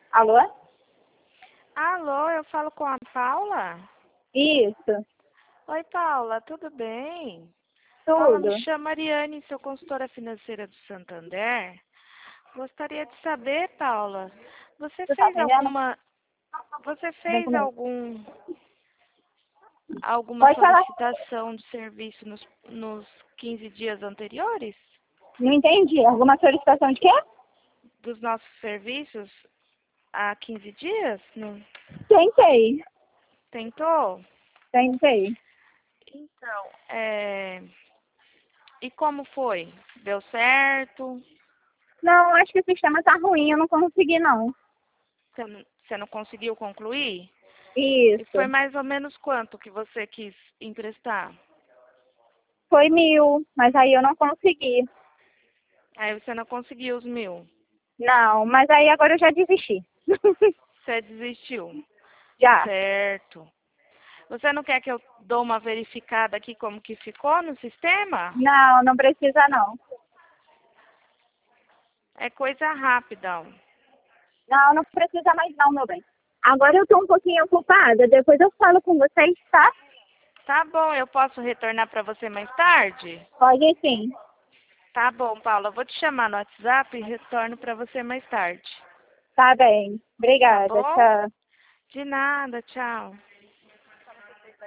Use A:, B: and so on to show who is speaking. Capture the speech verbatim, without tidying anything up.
A: Alô?
B: Alô, eu falo com a Paula?
A: Isso,
B: Oi, Paula, tudo bem? Paula, me
A: tudo.
B: chama Ariane, sou consultora financeira do Santander. Gostaria de saber, Paula, você
A: Tu tá
B: fez
A: atendendo?
B: alguma, você
A: Vem
B: fez
A: comigo.
B: algum, alguma
A: Pode falar.
B: solicitação de serviço nos, nos quinze dias anteriores?
A: Não entendi. Alguma solicitação de quê?
B: Dos nossos serviços há quinze dias? Não
A: Tentei.
B: tentou?
A: Tentei.
B: Então, é... e como foi? Deu certo?
A: Não, acho que o sistema tá ruim, eu não consegui, não.
B: Você não, você não conseguiu concluir? E foi
A: Isso.
B: mais ou menos quanto que você quis emprestar?
A: Foi mil, mas aí eu não consegui.
B: Aí você não conseguiu os mil.
A: Não, mas aí agora eu já desisti.
B: Você desistiu.
A: Já.
B: Certo. Você não quer que eu dou uma verificada aqui como que ficou no sistema?
A: Não, não precisa, não.
B: É coisa rápida.
A: Não, não precisa mais, não, meu bem. Agora eu tô um pouquinho ocupada, depois eu falo com vocês, tá?
B: Tá bom, eu posso retornar para você mais tarde?
A: Pode sim.
B: Tá bom, Paula. Eu vou te chamar no WhatsApp e retorno para você mais tarde.
A: Tá bem.
B: Tá
A: Obrigada.
B: bom?
A: Tchau.
B: De nada, tchau.